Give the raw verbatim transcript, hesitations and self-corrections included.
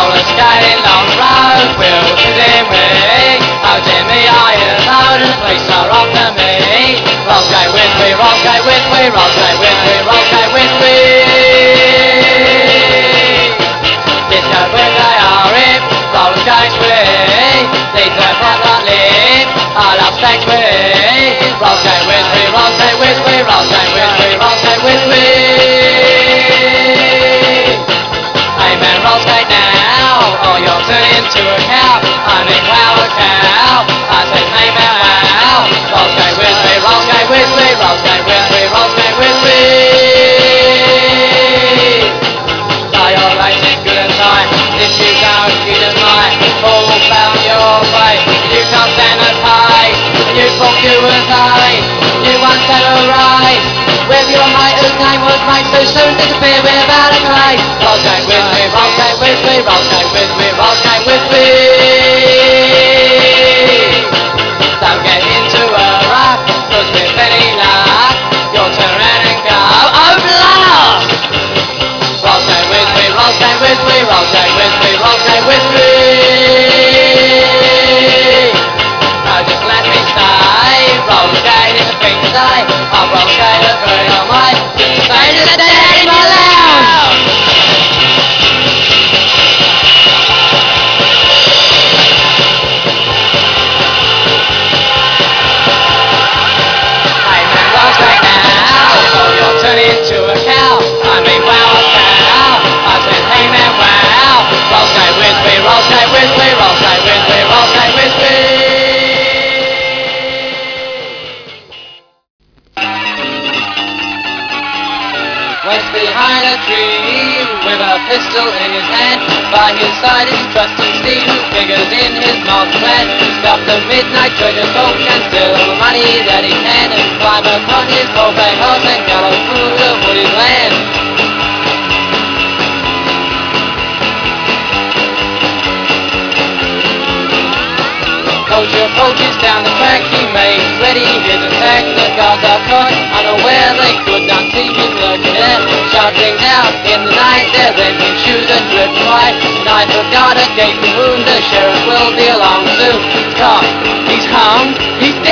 roller skating down the road, we're whizzing we. Oh dear me, I hear loud and the police are after me. Roll skate with me, roll skate with me, roll skate with me, roll skate with me. Disco with they are hip, roller skates with. These are not that lip, I love skates with. Roll skate with me, roll skate with me, roll skate with me, roll skate with me. Hey man, roll skate now, or you'll turn into a cow. I mean wow, a cow. I say hey man, wow. Roll skate with me, roll skate with me, roll skate with me, roll skate with me. Tie your laces good and tight. If you don't, you just might fall down your way. You can't stand the pace, and you thought you was late. You once had a race with your mate whose name was Mate, so soon disappeared without a trace. Roll skate with me, roll skate with me, roll skate with me, roll skate with me. Don't get into a rush, cause with any luck, you'll turn around and go, oh blast! Roll skate with me, roll skate with me, roll skate with me, roll skate with me. Now just let me stay, roll skate is a thing to say. I'll roll skate a very on my just to say to the dead in my lounge. Hey man, roll skate now, or you'll turn into a cow. I mean wow, a cow. I said hey man, wow. Roll skate with me, roll skate with me, roll skate with me, roll skate with me. Waits behind a tree with a pistol in his hand. By his side is trusty Steve, who figures in his master plan. Stop the midnight treasure coach and steal all the money that he can, and climb upon his four-bay horse and gallop through the wooded land. Coach approaches down the track, he makes ready his attack. The guards are caught unaware, they could not see him lurking there. Shouting out in the night, their red shoes are dripping white. Knife of guard, a gaping wound, the sheriff will be along soon. He's caught, he's hung, he's